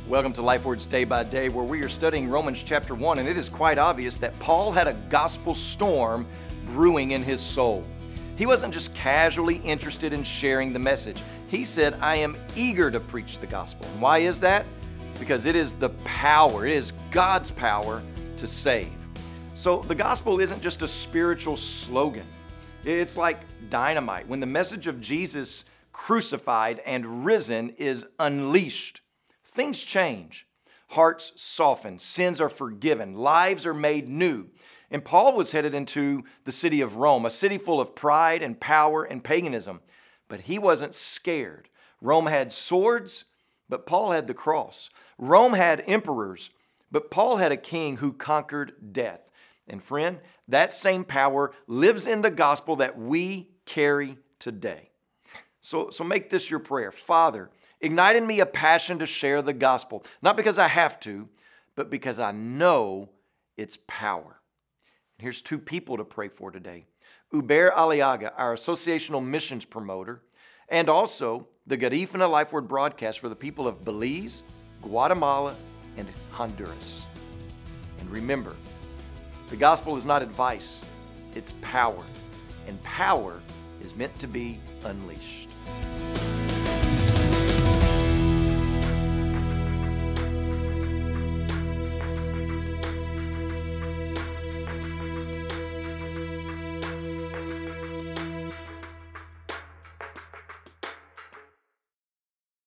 Welcome to LifeWords Day by Day, where we are studying Romans chapter 1, and it is quite obvious that Paul had a gospel storm brewing in his soul. He wasn't just casually interested in sharing the message. He said, I am eager to preach the gospel. And why is that? Because it is the power, it is God's power to save. So the gospel isn't just a spiritual slogan. It's like dynamite. When the message of Jesus crucified and risen is unleashed, things change. Hearts soften, sins are forgiven, lives are made new. And Paul was headed into the city of Rome, a city full of pride and power and paganism. But he wasn't scared. Rome had swords, but Paul had the cross. Rome had emperors, but Paul had a king who conquered death. And friend, that same power lives in the gospel that we carry today. So make this your prayer. Father, ignite in me a passion to share the gospel, not because I have to, but because I know its power. And here's two people to pray for today. Uber Aliaga, our associational missions promoter, and also the Garifuna LifeWord broadcast for the people of Belize, Guatemala, and Honduras. And remember, the gospel is not advice, it's power. And power is meant to be unleashed.